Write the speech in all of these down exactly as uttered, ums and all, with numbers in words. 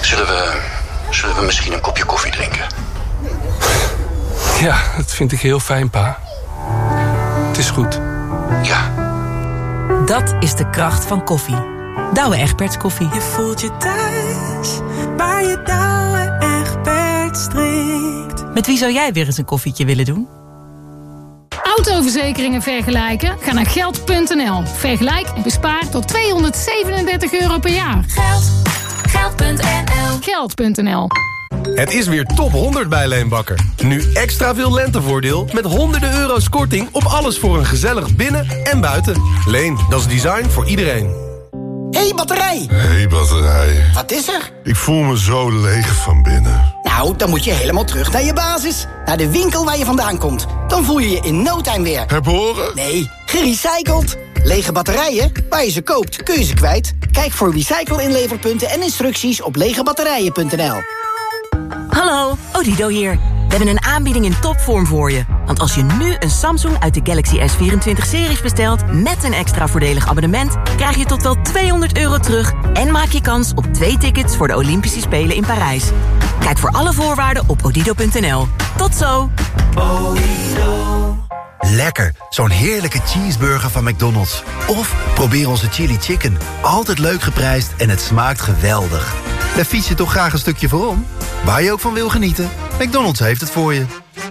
Zullen we, zullen we misschien een kopje koffie drinken? Ja, dat vind ik heel fijn, pa. Het is goed. Ja. Dat is de kracht van koffie. Douwe Egberts koffie. Je voelt je thuis, waar je Douwe Egberts drinkt. Met wie zou jij weer eens een koffietje willen doen? Autoverzekeringen vergelijken? Ga naar geld punt n l. Vergelijk en bespaar tot tweehonderdzevenendertig euro per jaar. Geld. geld punt n l. geld punt n l. Het is weer top honderd bij Leenbakker. Nu extra veel lentevoordeel met honderden euro's korting op alles voor een gezellig binnen- en buiten. Leen, dat is design voor iedereen. Hé, hey, batterij! Hé, hey, batterij. Wat is er? Ik voel me zo leeg van binnen. Nou, dan moet je helemaal terug naar je basis. Naar de winkel waar je vandaan komt. Dan voel je je in no time weer. Herboren? Nee, gerecycled. Lege batterijen, waar je ze koopt, kun je ze kwijt. Kijk voor recycle-inleverpunten en instructies op legebatterijen punt n l. Hallo, Odido hier. We hebben een aanbieding in topvorm voor je. Want als je nu een Samsung uit de Galaxy S vierentwintig-series bestelt... met een extra voordelig abonnement... krijg je tot wel tweehonderd euro terug... en maak je kans op twee tickets voor de Olympische Spelen in Parijs. Kijk voor alle voorwaarden op odido punt n l. Tot zo! Odido. Lekker, zo'n heerlijke cheeseburger van McDonald's. Of probeer onze chili chicken. Altijd leuk geprijsd en het smaakt geweldig. Daar fiets je toch graag een stukje voorom? Waar je ook van wil genieten. McDonald's heeft het voor je.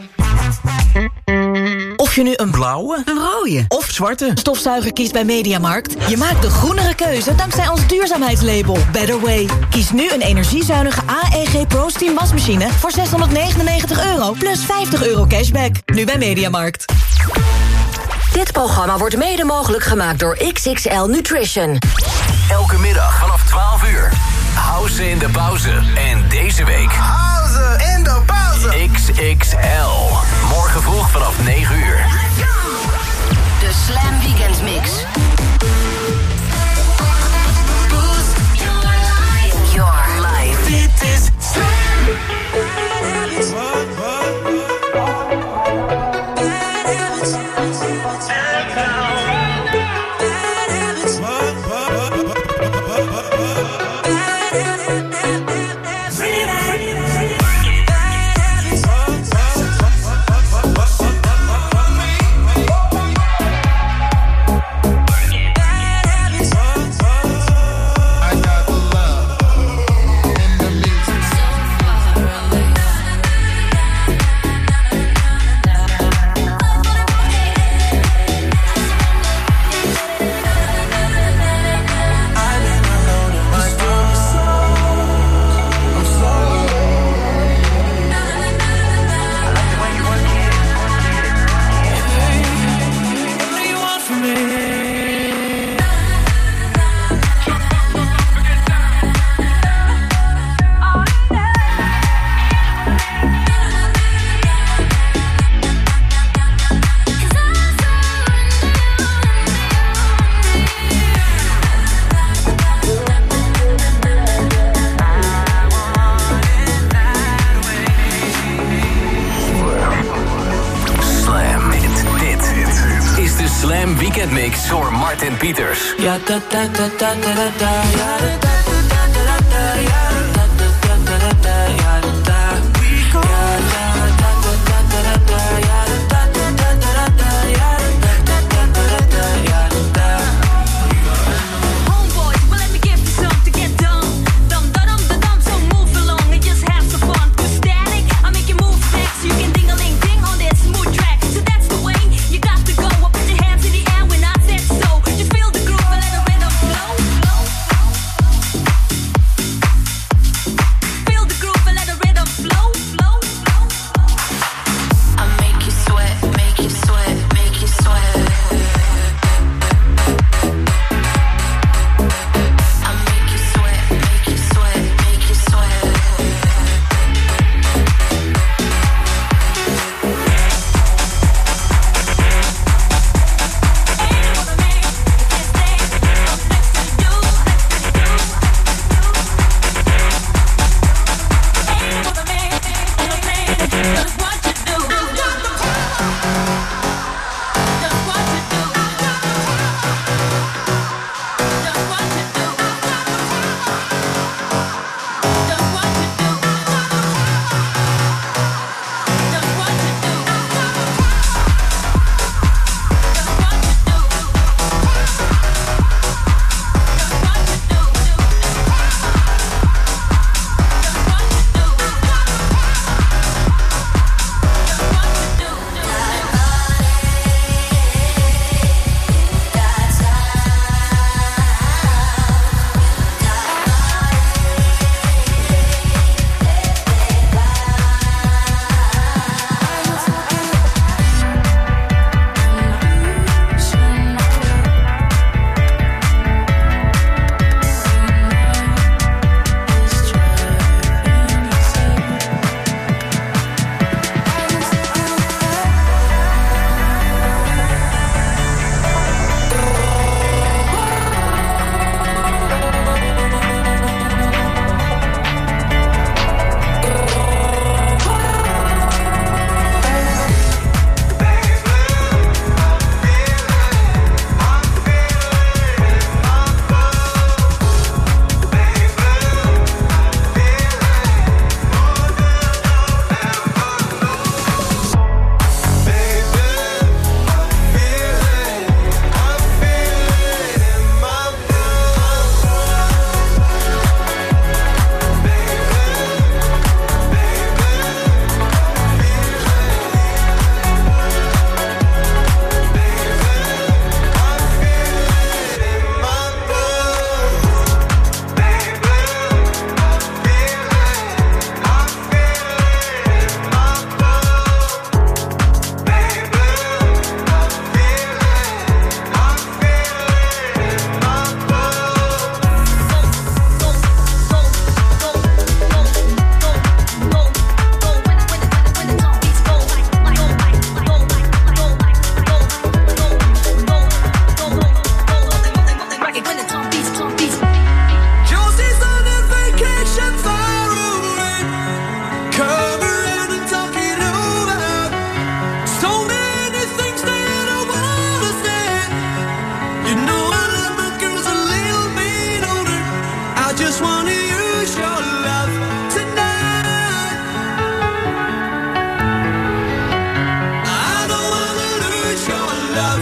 Of je nu een blauwe, een rode of zwarte stofzuiger kiest bij Mediamarkt... je maakt de groenere keuze dankzij ons duurzaamheidslabel Better Way. Kies nu een energiezuinige A E G Pro Steam wasmachine... voor zeshonderdnegenennegentig euro plus vijftig euro cashback. Nu bij Mediamarkt. Dit programma wordt mede mogelijk gemaakt door X X L Nutrition. Elke middag vanaf twaalf uur. House in de pauze. En deze week... House in de pauze. X X L. Morgen vroeg vanaf negen uur. De Slam Weekend Mix. Boost your life. Your life. Dit is Slam. Mix door Martin Pieters. Ja, da da da da da da da. Ja, da da da da da da. Ja, da da da da da. Ja, da da. We go. Ja, da da da da da da. Ja, da da da da da. Ja, da da da da da. Ja, da. Homeboys, well let me give you some to get done. Dum da dum da dum, so move along and just have some fun. Cause static, I make you move next. So you can ding a ling ding on this smooth track. So that's the way you got to go. Up put your hands in the air when I said so. Just feel the groove and let the rhythm flow. just wanna use your love tonight. I don't wanna lose your love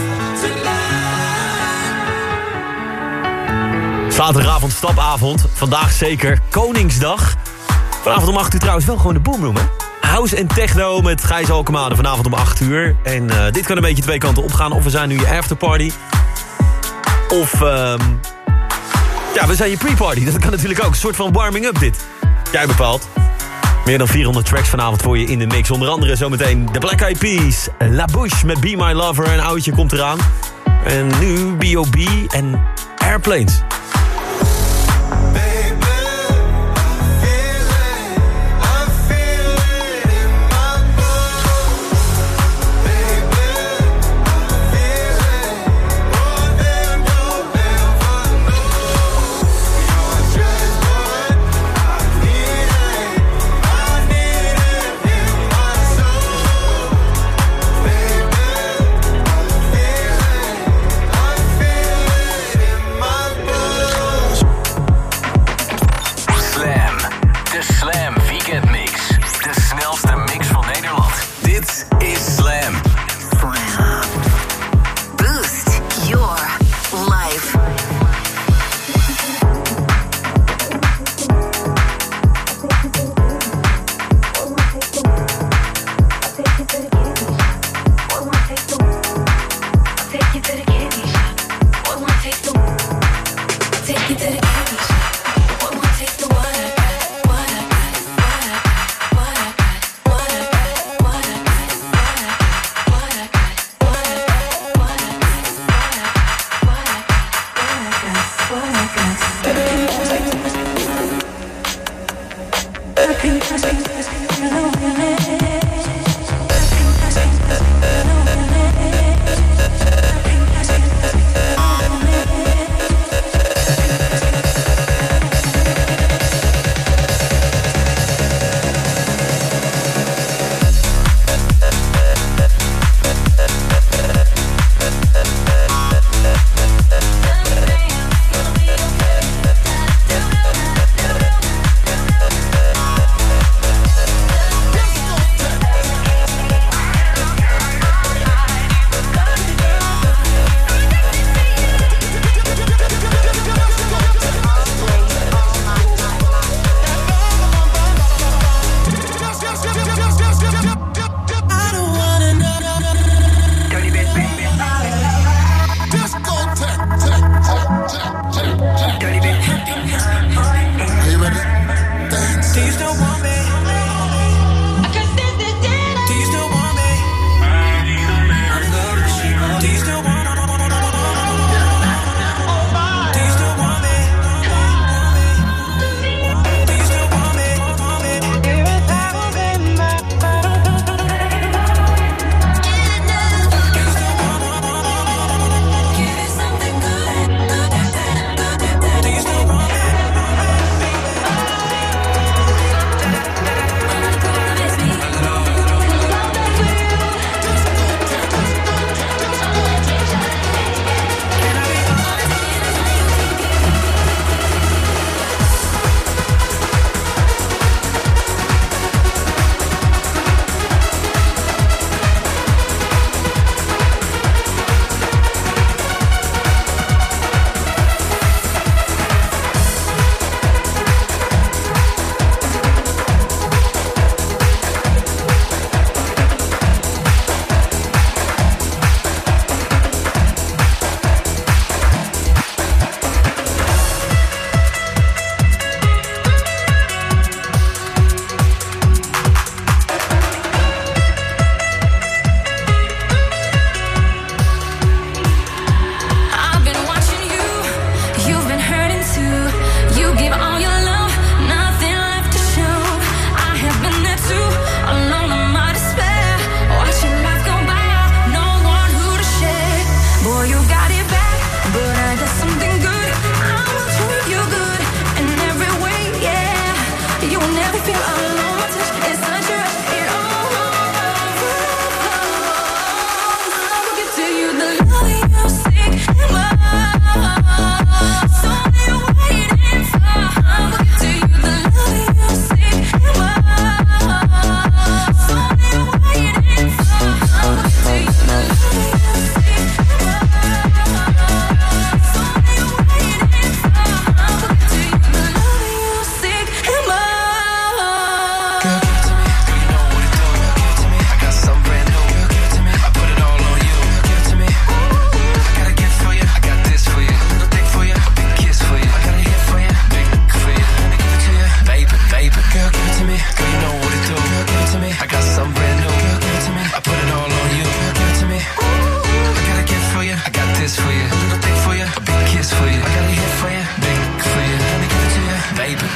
tonight. Zaterdagavond, stapavond. Vandaag zeker Koningsdag. Vanavond om acht uur trouwens wel gewoon de Boomroom, hè? House en techno met Gijs Alkemade vanavond om acht uur. En uh, dit kan een beetje twee kanten opgaan. Of we zijn nu je afterparty. Of, um, ja, we zijn je pre-party. Dat kan natuurlijk ook. Een soort van warming-up dit. Jij bepaalt. Meer dan vierhonderd tracks vanavond voor je in de mix. Onder andere zometeen de Black Eyed Peas. La Bouche met Be My Lover. Een oudje komt eraan. En nu B O B en Airplanes.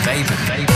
vapen, vapen.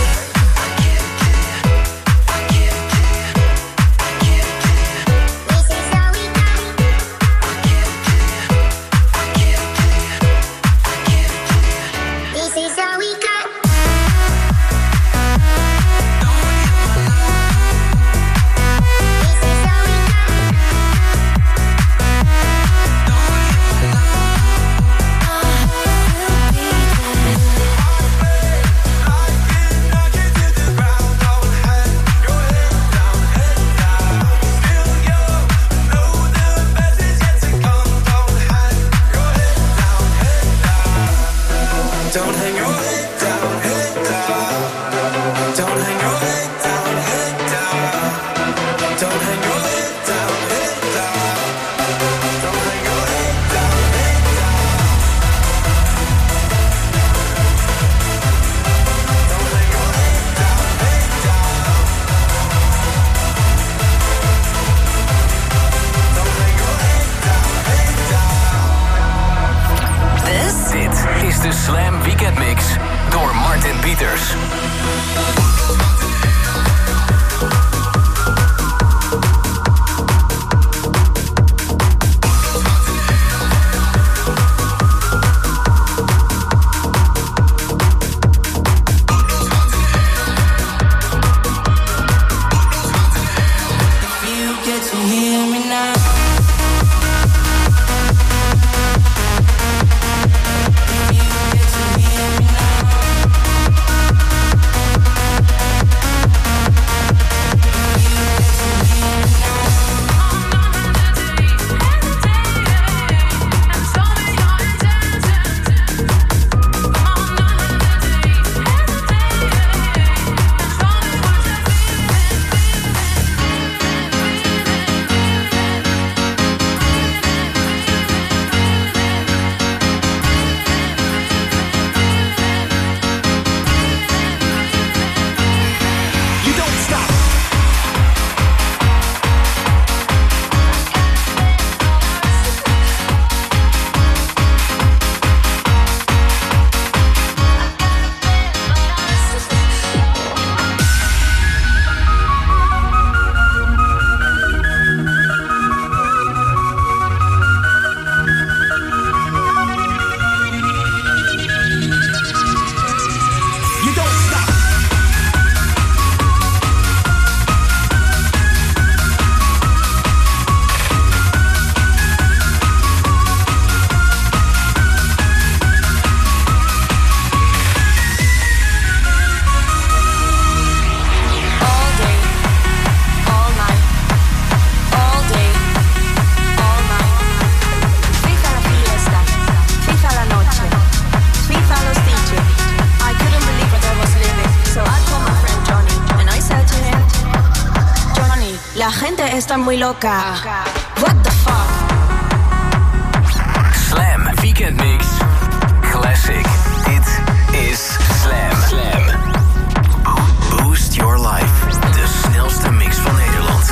Está muy loca. What the fuck? Slam Weekend Mix Classic. Dit is Slam. Slam. Bo- Boost your life. De snelste mix van Nederland.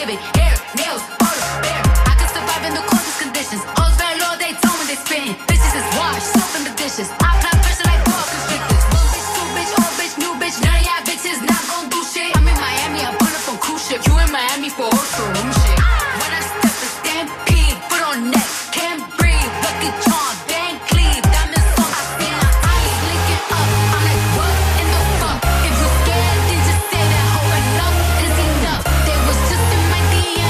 civic, hair, nails, photo, bear. I could survive in the coldest conditions. All's very low, they told me they spitting. Bitches is washed, soap in the dishes. I apply pressure like boa constrictors. One bitch, two bitch, old bitch, new bitch. None of y'all bitches not gon' do shit. I'm in Miami, I pull up on cruise ship. You in Miami for hotel room shit. When I step a stampede, foot on neck, can't breathe. Lucky charm, Van Cleave, diamonds on my skin. My eyes blinking up. I'm like, what in the fuck? If you scared, then just say that hoe enough is enough. They was just in my D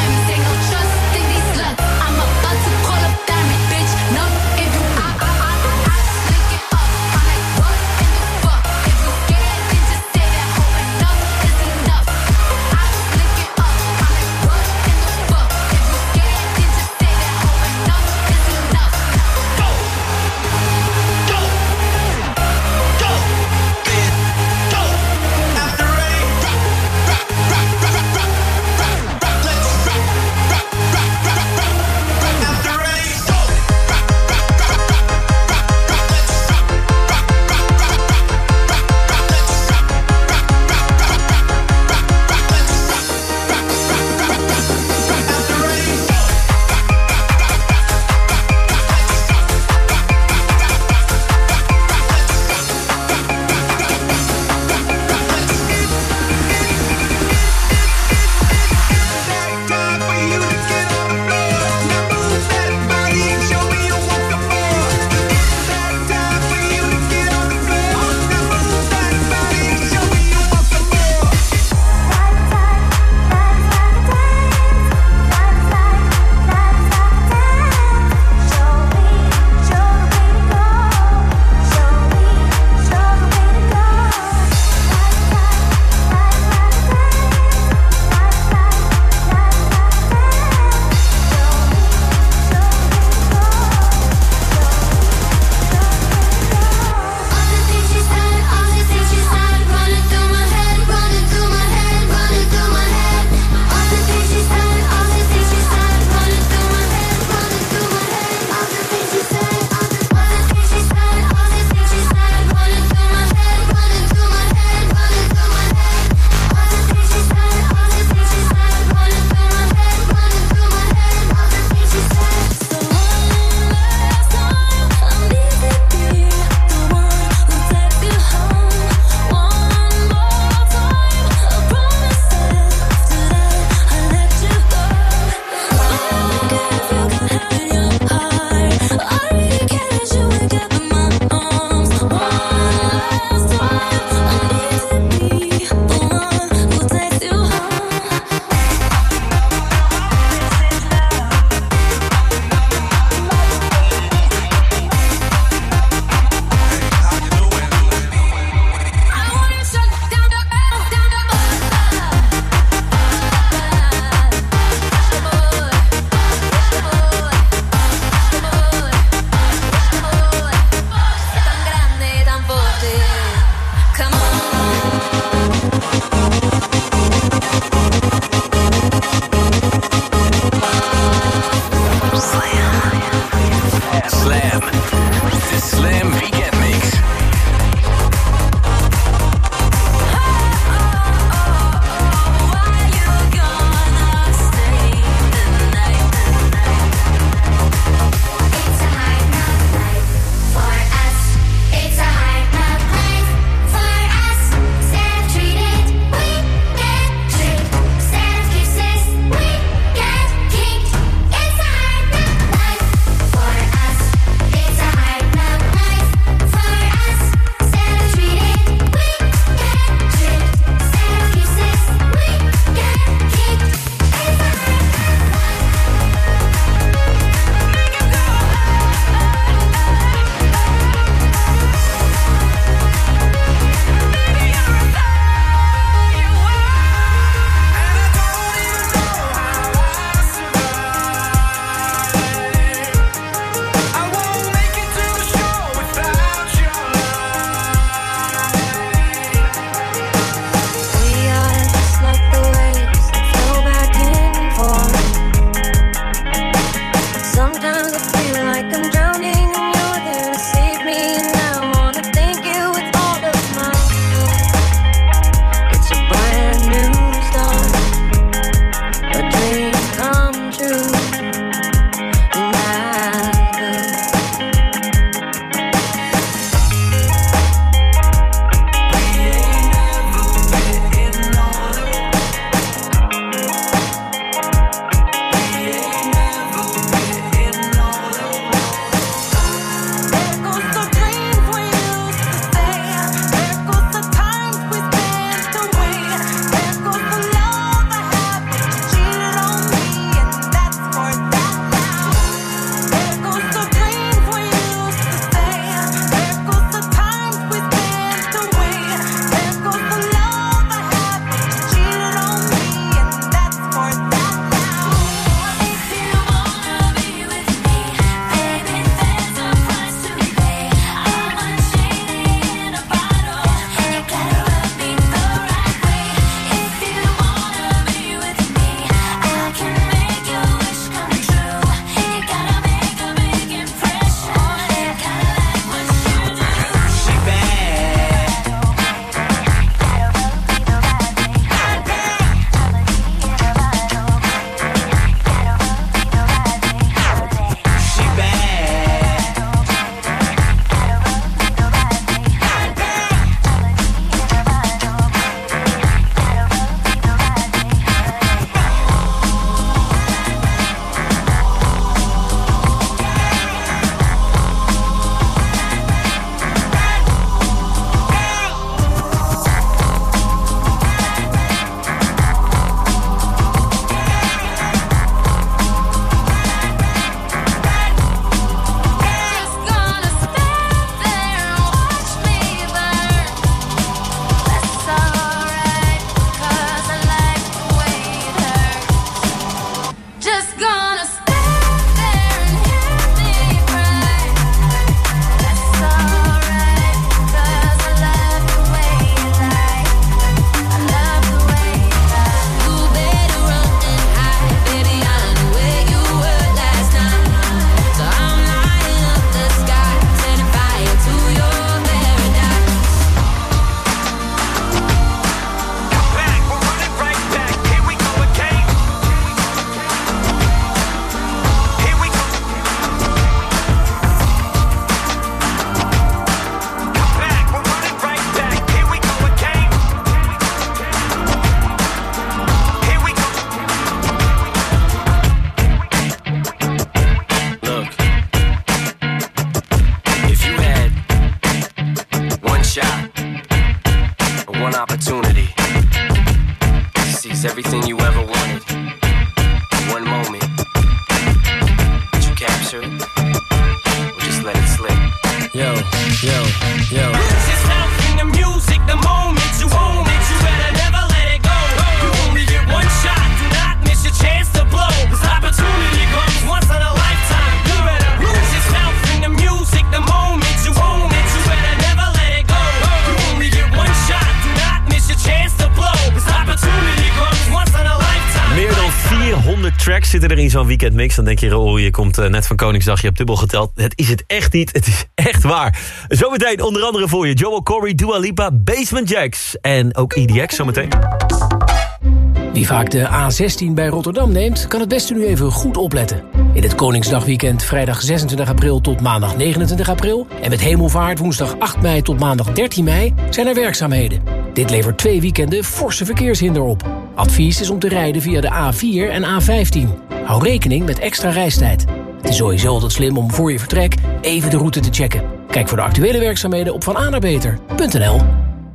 Yo, yo. Lose yourself in the music, the moment you own it, you better never let it go. You only get one shot, do not miss your chance to blow. This opportunity comes once in a lifetime. You better lose yourself in the music, the moment you own it, you better never let it go. You only get one shot, do not miss your chance to blow. This opportunity comes once in a lifetime. Meer dan vierhonderd tracks zitten er in zo'n weekendmix. Dan denk je, oh, je komt uh, net van Koningsdag, je hebt dubbel geteld. Het is het echt niet, het is echt waar. Zometeen onder andere voor je Joel Corey, Dua Lipa, Basement Jaxx en ook E D X zometeen. Wie vaak de A zestien bij Rotterdam neemt, kan het beste nu even goed opletten. In het Koningsdagweekend vrijdag zesentwintig april tot maandag negenentwintig april... en met Hemelvaart woensdag acht mei tot maandag dertien mei zijn er werkzaamheden. Dit levert twee weekenden forse verkeershinder op. Advies is om te rijden via de A vier en A vijftien. Hou rekening met extra reistijd. Het is sowieso altijd slim om voor je vertrek even de route te checken. Kijk voor de actuele werkzaamheden op vananabeter punt n l.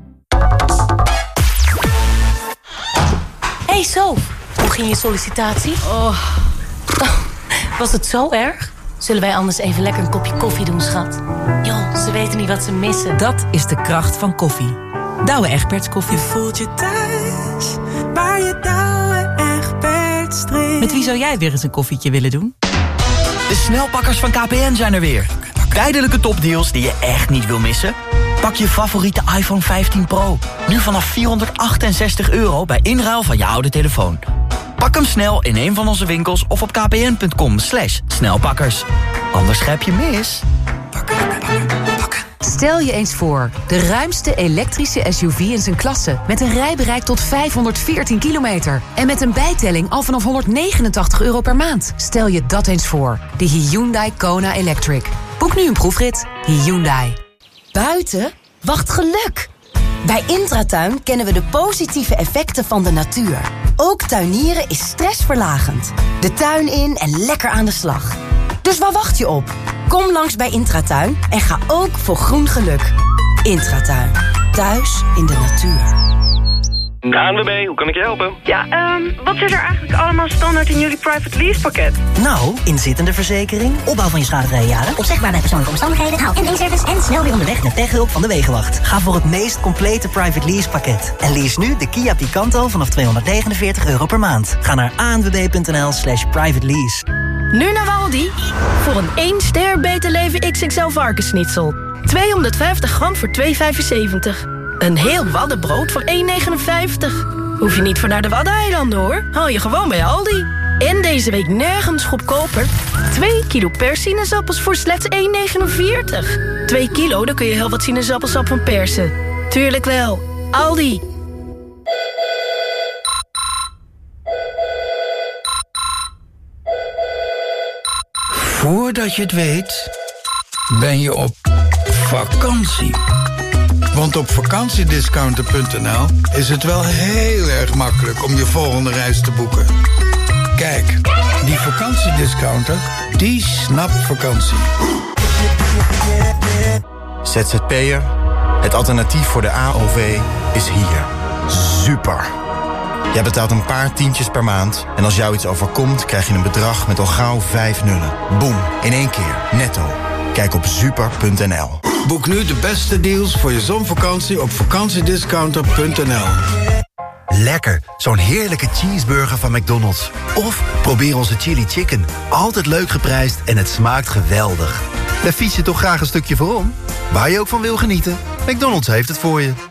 Hey Sof, hoe ging je sollicitatie? Oh. Was het zo erg? Zullen wij anders even lekker een kopje koffie doen, schat? Joh, ze weten niet wat ze missen. Dat is de kracht van koffie. Douwe Egberts koffie. Je voelt je thuis, waar je Douwe Egberts drinkt. Met wie zou jij weer eens een koffietje willen doen? De snelpakkers van K P N zijn er weer. Tijdelijke topdeals die je echt niet wil missen? Pak je favoriete iPhone vijftien Pro. Nu vanaf vierhonderdachtenzestig euro bij inruil van je oude telefoon. Pak hem snel in een van onze winkels of op kpn.com slash snelpakkers. Anders grijp je mis. Stel je eens voor, de ruimste elektrische S U V in zijn klasse... met een rijbereik tot vijfhonderdveertien kilometer. En met een bijtelling al vanaf honderdnegenentachtig euro per maand. Stel je dat eens voor, de Hyundai Kona Electric. Boek nu een proefrit. Hyundai. Buiten wacht geluk. Bij Intratuin kennen we de positieve effecten van de natuur. Ook tuinieren is stressverlagend. De tuin in en lekker aan de slag. Dus waar wacht je op? Kom langs bij Intratuin en ga ook voor groen geluk. Intratuin. Thuis in de natuur. A N W B, hoe kan ik je helpen? Ja, um, wat zit er eigenlijk allemaal standaard in jullie private lease pakket? Nou, inzittende verzekering, opbouw van je schadevrije jaren, opzegbaar bij persoonlijke omstandigheden, haal- en dienstservice en snel weer onderweg met techhulp van de Wegenwacht. Ga voor het meest complete private lease pakket. En lease nu de Kia Picanto vanaf tweehonderdnegenenveertig euro per maand. Ga naar anwb.nl slash private lease. Nu naar Aldi. Voor een één ster Beter Leven X X L varkensschnitzel. tweehonderdvijftig gram voor twee vijfenzeventig. Een heel waddenbrood voor één negenenvijftig. Hoef je niet voor naar de Waddeneilanden, hoor. Haal je gewoon bij Aldi. En deze week nergens goedkoper. twee kilo per sinaasappels voor slechts één negenenveertig. twee kilo, dan kun je heel wat sinaasappelsap van persen. Tuurlijk wel. Aldi. Voordat je het weet, ben je op vakantie. Want op vakantiediscounter punt n l is het wel heel erg makkelijk om je volgende reis te boeken. Kijk, die vakantiediscounter, die snapt vakantie. Z Z P'er, het alternatief voor de A O V, is hier. Super. Jij betaalt een paar tientjes per maand en als jou iets overkomt, krijg je een bedrag met al gauw vijf nullen. Boom, in één keer, netto. Kijk op super punt n l. Boek nu de beste deals voor je zonvakantie op vakantiediscounter punt n l. Lekker, zo'n heerlijke cheeseburger van McDonald's. Of probeer onze chili chicken. Altijd leuk geprijsd en het smaakt geweldig. Daar fiets je toch graag een stukje voorom? Waar je ook van wil genieten, McDonald's heeft het voor je.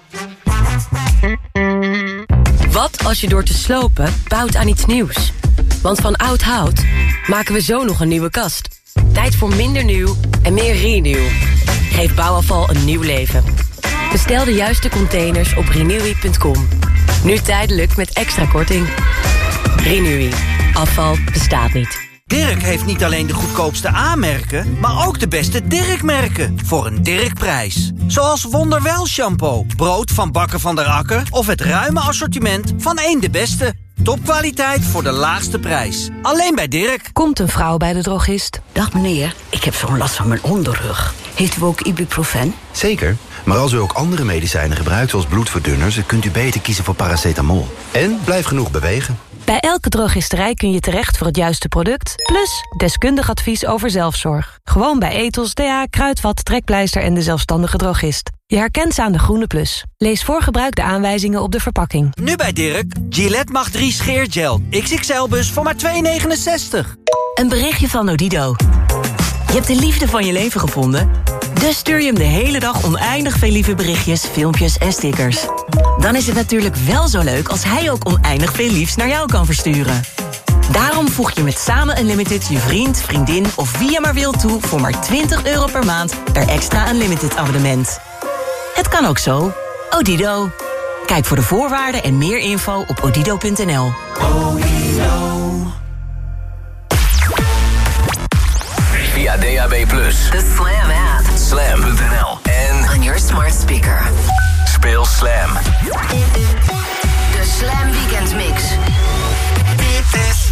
Wat als je door te slopen bouwt aan iets nieuws? Want van oud hout maken we zo nog een nieuwe kast. Tijd voor minder nieuw en meer renew. Geef bouwafval een nieuw leven. Bestel de juiste containers op renewy punt com. Nu tijdelijk met extra korting. Renewy. Afval bestaat niet. Dirk heeft niet alleen de goedkoopste A-merken, maar ook de beste Dirk-merken. Voor een Dirk-prijs. Zoals Wonderwel shampoo, brood van Bakker van der Akker of het ruime assortiment van één de beste. Topkwaliteit voor de laagste prijs. Alleen bij Dirk. Komt een vrouw bij de drogist. Dag meneer, ik heb zo'n last van mijn onderrug. Heeft u ook ibuprofen? Zeker, maar als u ook andere medicijnen gebruikt zoals bloedverdunners, kunt u beter kiezen voor paracetamol. En blijf genoeg bewegen. Bij elke drogisterij kun je terecht voor het juiste product... plus deskundig advies over zelfzorg. Gewoon bij Ethos, D A, Kruidvat, Trekpleister en de zelfstandige drogist. Je herkent ze aan de groene plus. Lees voor gebruik de aanwijzingen op de verpakking. Nu bij Dirk, Gillette Mag drie scheergel. X X L-bus voor maar twee negenenzestig. Een berichtje van Odido. Je hebt de liefde van je leven gevonden? Dus stuur je hem de hele dag oneindig veel lieve berichtjes, filmpjes en stickers. Dan is het natuurlijk wel zo leuk als hij ook oneindig veel liefs naar jou kan versturen. Daarom voeg je met Samen Unlimited je vriend, vriendin of wie je maar wilt toe... voor maar twintig euro per maand per extra Unlimited abonnement. Het kan ook zo. Odido. Kijk voor de voorwaarden en meer info op odido punt n l. Via D A B plus, The Slam app. slam punt n l en On your smart speaker. speel Slam. De Slam Weekend Mix. Dit is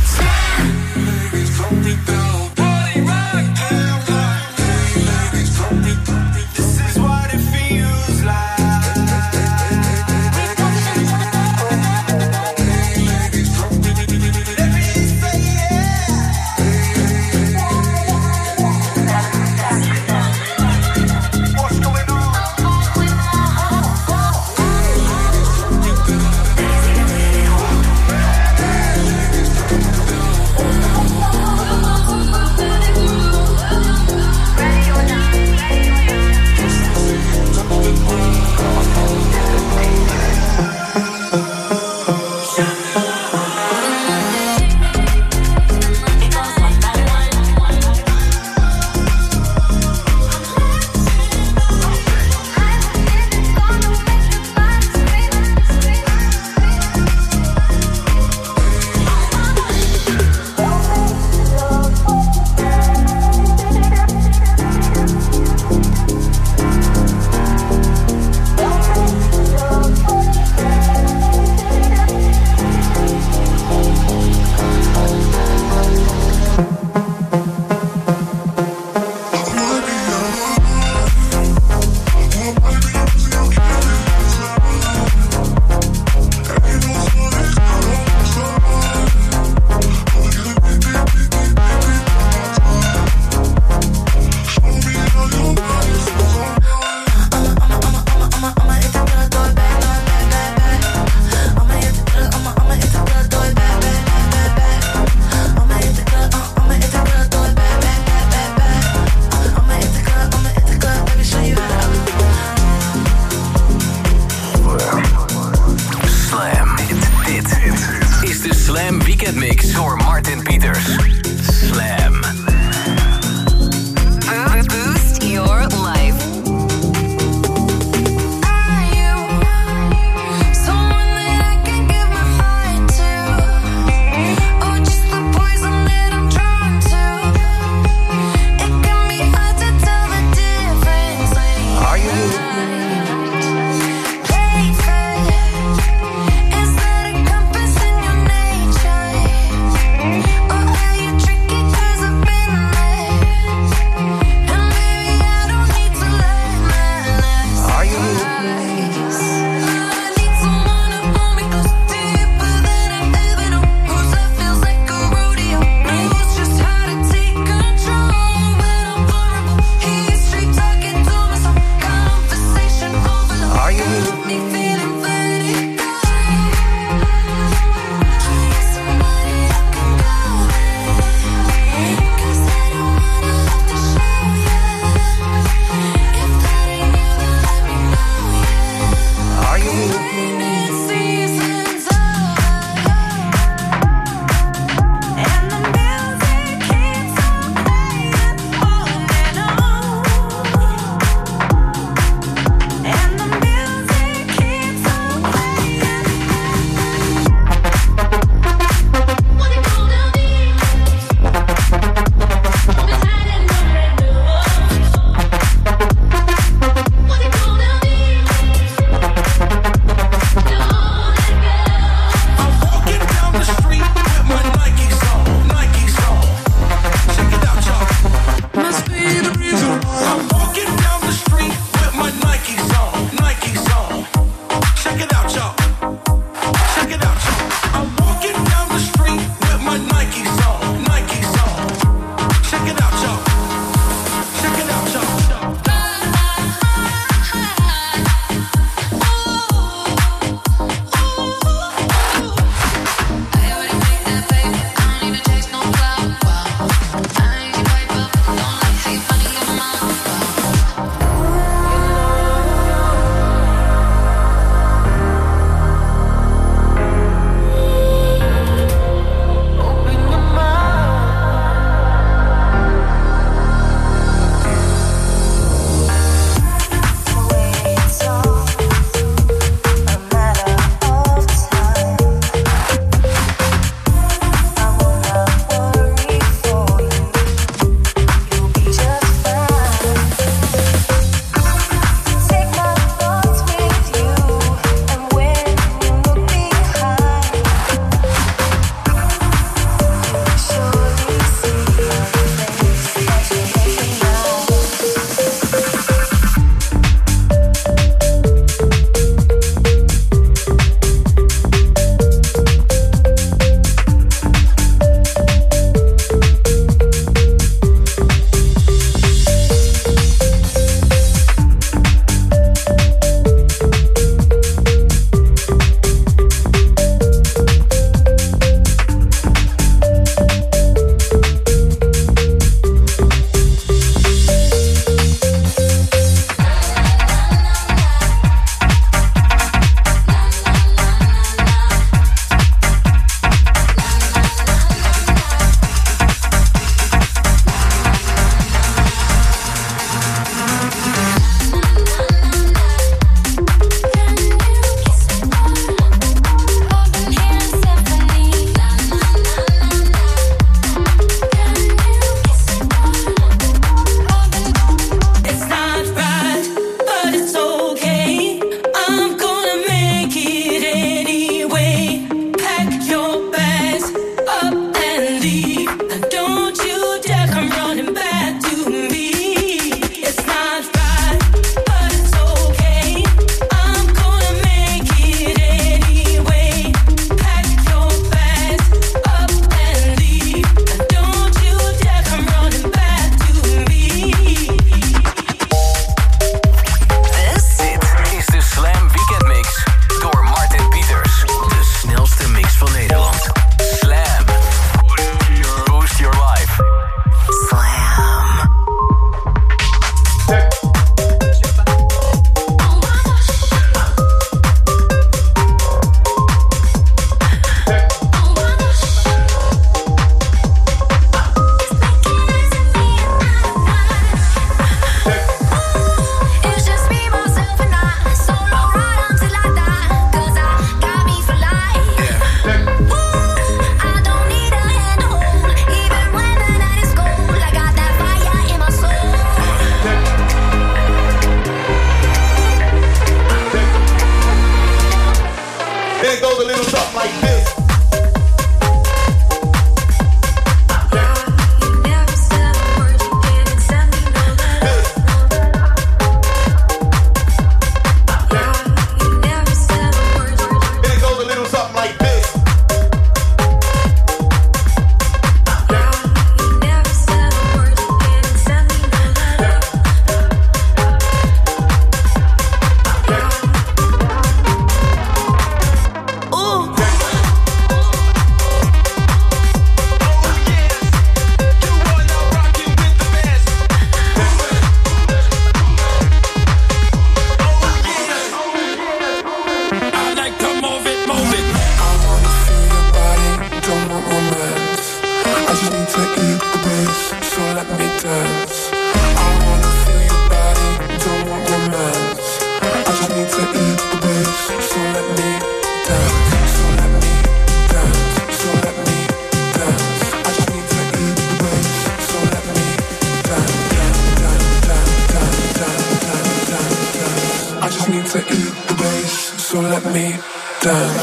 need to eat the bass, so let me dance. I wanna feel your body, don't want romance. I just need to eat the bass, so let me dance. So let me dance, so let me dance. I just need to eat the bass, so let me dance, dance, dance, dance, dance, dance, dance, dance. I just need to eat the bass, so let me dance.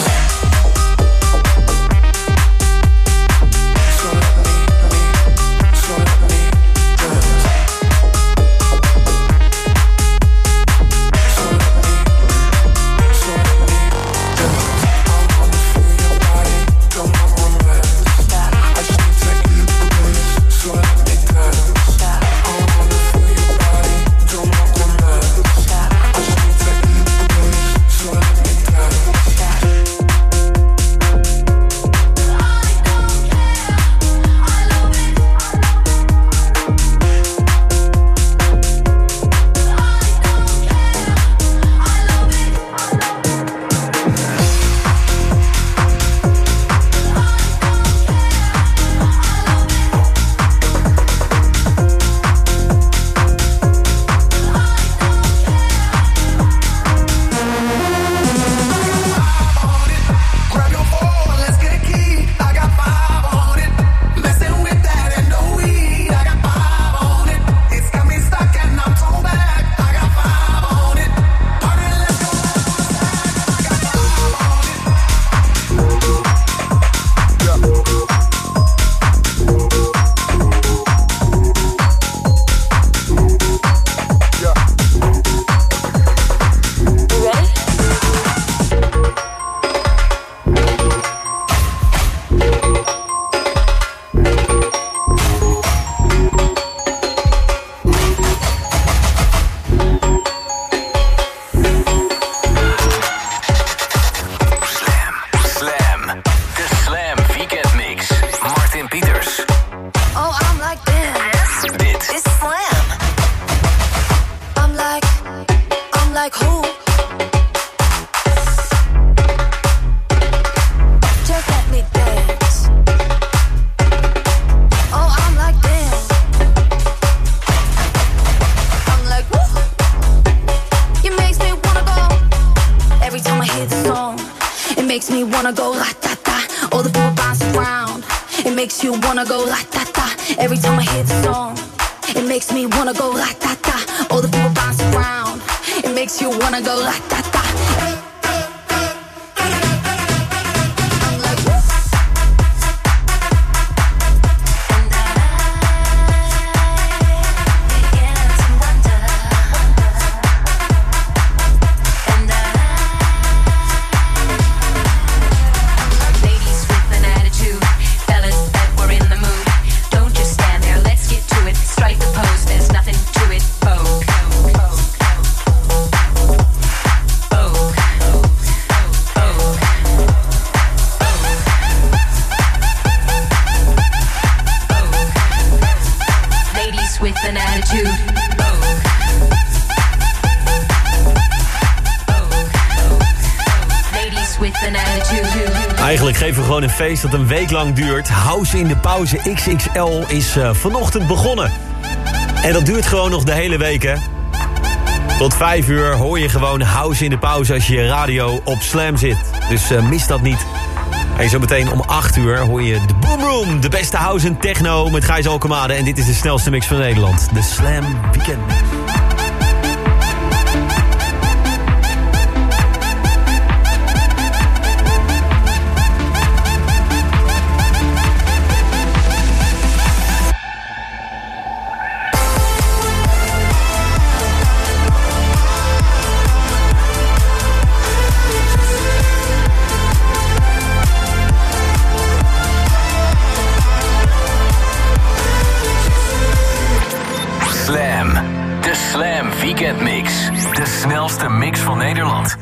Eigenlijk geven we gewoon een feest dat een week lang duurt. House in de pauze X X L is uh, vanochtend begonnen. En dat duurt gewoon nog de hele week, hè. Tot vijf uur hoor je gewoon House in de pauze als je radio op Slam zit. Dus uh, mis dat niet. En zo meteen om acht uur hoor je de Boom Room. De beste house en techno met Gijs Alkemade. En dit is de snelste mix van Nederland. De Slam Weekend Mix. Weekend Mix. De snelste mix van Nederland.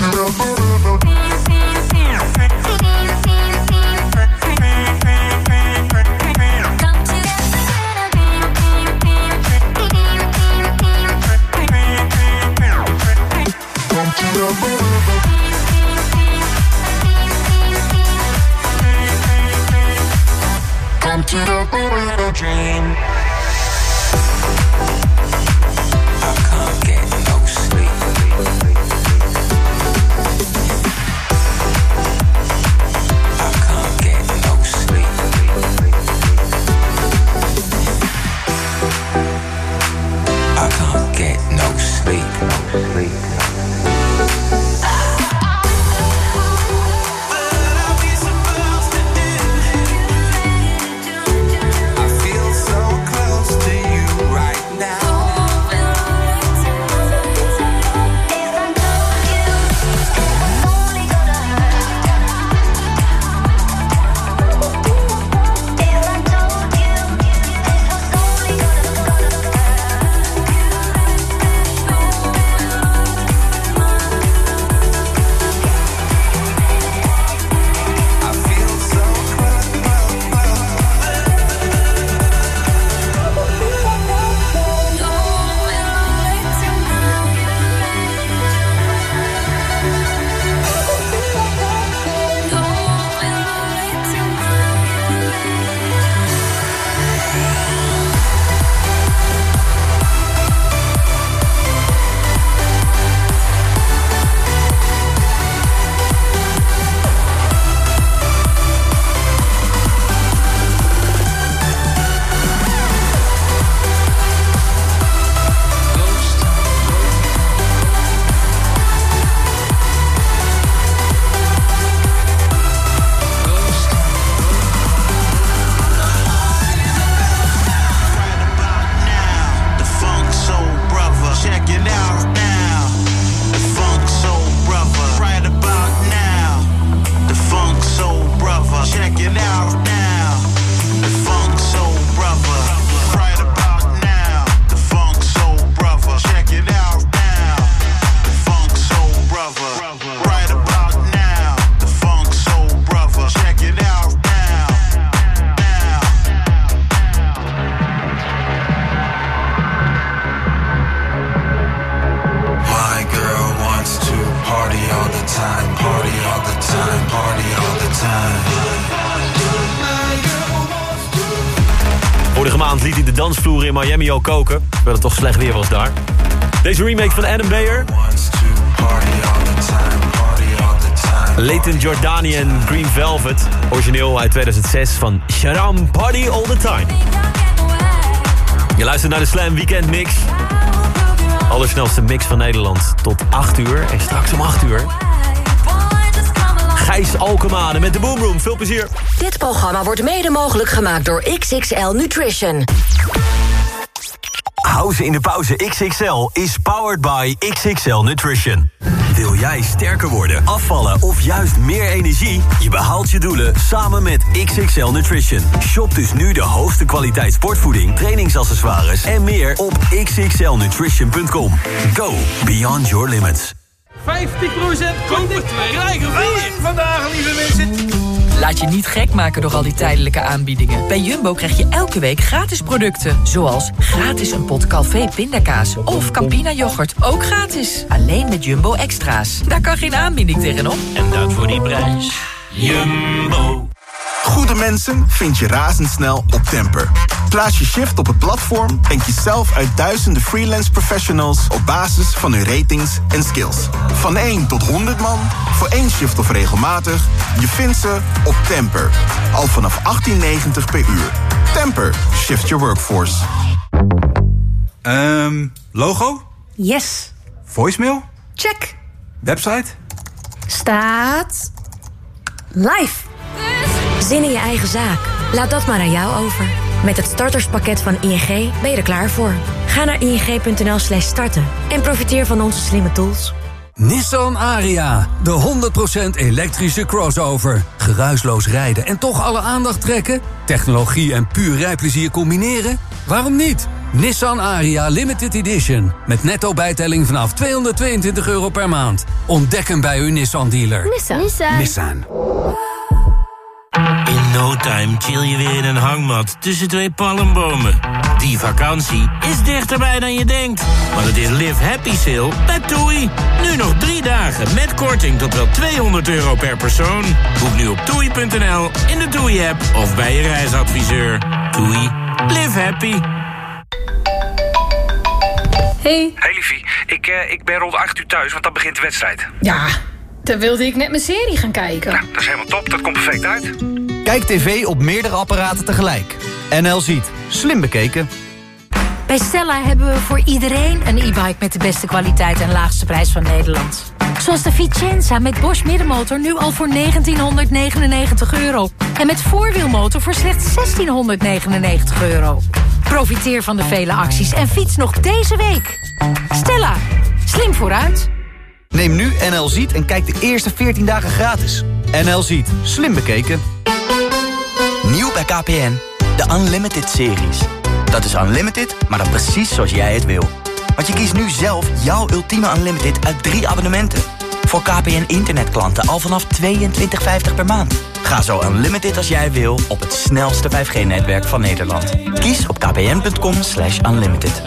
Come to the burrito dream. I can't get no sleep. I can't get no sleep. I can't get no sleep. No sleep. Vorige maand liet hij de dansvloer in Miami al koken, terwijl het toch slecht weer was daar. Deze remake van Adam Beyer. Leighton Jordani en Green Velvet. Origineel uit tweeduizend zes van Sharam, Party All The Time. Je luistert naar de Slam Weekend Mix. Allersnelste mix van Nederland tot acht uur. En straks om acht uur... Gijs Alkemade met de Boom Room. Veel plezier. Dit programma wordt mede mogelijk gemaakt door X X L Nutrition. House in de pauze X X L is powered by X X L Nutrition. Wil jij sterker worden, afvallen of juist meer energie? Je behaalt je doelen samen met X X L Nutrition. Shop dus nu de hoogste kwaliteit sportvoeding, trainingsaccessoires en meer op x x l nutrition punt com. Go beyond your limits. vijftig procent kopen, krijgen vier. Vandaag, lieve mensen. Laat je niet gek maken door al die tijdelijke aanbiedingen. Bij Jumbo krijg je elke week gratis producten. Zoals gratis een pot Calvé pindakaas of Campina yoghurt. Ook gratis. Alleen met Jumbo Extra's. Daar kan geen aanbieding tegenop. En dat voor die prijs. Jumbo. Goede mensen vind je razendsnel op Temper. Plaats je shift op het platform en kies zelf uit duizenden freelance professionals op basis van hun ratings en skills. Van één tot honderd man, voor één shift of regelmatig, je vindt ze op Temper. Al vanaf achttien negentig per uur. Temper, shift your workforce. Um, logo? Yes. Voicemail? Check. Website? Staat live. Zin in je eigen zaak? Laat dat maar aan jou over. Met het starterspakket van I N G ben je er klaar voor. Ga naar ing punt n l slash starten en profiteer van onze slimme tools. Nissan Ariya, de honderd procent elektrische crossover. Geruisloos rijden en toch alle aandacht trekken? Technologie en puur rijplezier combineren? Waarom niet? Nissan Ariya Limited Edition. Met netto bijtelling vanaf tweehonderdtweeëntwintig euro per maand. Ontdek hem bij uw Nissan dealer. Nissan. Nissan. Nissan. In no time chill je weer in een hangmat tussen twee palmbomen. Die vakantie is dichterbij dan je denkt. Want het is Live Happy Sale bij TUI. Nu nog drie dagen met korting tot wel tweehonderd euro per persoon. Boek nu op toei punt n l, in de TUI-app of bij je reisadviseur. TUI. Live happy. Hey. Hey liefie, ik, uh, ik ben rond acht uur thuis, want dan begint de wedstrijd. Ja, dan wilde ik net mijn serie gaan kijken. Nou, dat is helemaal top, dat komt perfect uit. Kijk tv op meerdere apparaten tegelijk. N L ziet. Slim bekeken. Bij Stella hebben we voor iedereen een e-bike met de beste kwaliteit en laagste prijs van Nederland. Zoals de Vicenza met Bosch middenmotor nu al voor negentienhonderdnegenennegentig euro. En met voorwielmotor voor slechts zestienhonderdnegenennegentig euro. Profiteer van de vele acties en fiets nog deze week. Stella, slim vooruit. Neem nu N L Ziet en kijk de eerste veertien dagen gratis. N L Ziet. Slim bekeken. Nieuw bij K P N. De Unlimited series. Dat is unlimited, maar dan precies zoals jij het wil. Want je kiest nu zelf jouw ultieme unlimited uit drie abonnementen. Voor K P N internetklanten al vanaf tweeëntwintig vijftig per maand. Ga zo unlimited als jij wil op het snelste vijf G netwerk van Nederland. Kies op kpn punt com slash unlimited.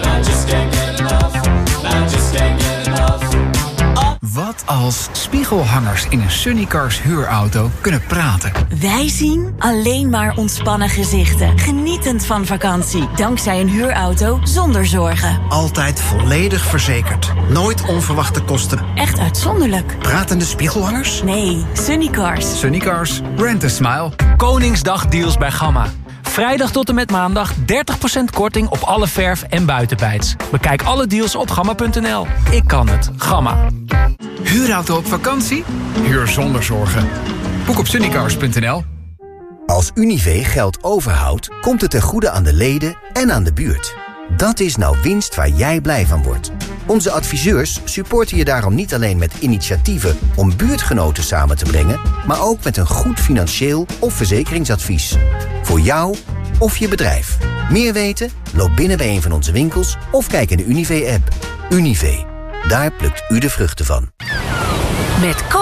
Wat als spiegelhangers in een Sunnycars huurauto kunnen praten? Wij zien alleen maar ontspannen gezichten. Genietend van vakantie. Dankzij een huurauto zonder zorgen. Altijd volledig verzekerd. Nooit onverwachte kosten. Echt uitzonderlijk. Pratende spiegelhangers? Nee, Sunnycars. Sunnycars. Rent a smile. Koningsdagdeals bij Gamma. Vrijdag tot en met maandag dertig procent korting op alle verf en buitenbijts. Bekijk alle deals op gamma punt n l. Ik kan het. Gamma. Huurauto op vakantie? Huur zonder zorgen. Boek op sunnycars punt n l. Als Univé geld overhoudt, komt het ten goede aan de leden en aan de buurt. Dat is nou winst waar jij blij van wordt. Onze adviseurs supporten je daarom niet alleen met initiatieven om buurtgenoten samen te brengen, maar ook met een goed financieel of verzekeringsadvies. Voor jou of je bedrijf. Meer weten? Loop binnen bij een van onze winkels of kijk in de Univé-app. Univé. Daar plukt u de vruchten van. Met